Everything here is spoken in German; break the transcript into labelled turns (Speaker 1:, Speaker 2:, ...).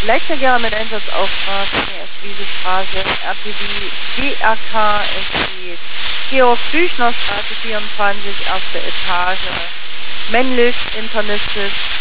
Speaker 1: Leitverkehr mit Einsatzauftrag, Straße, RTW DRK, es geht Georg-Büchner-Straße 24, erste Etage, männlich, internistisch,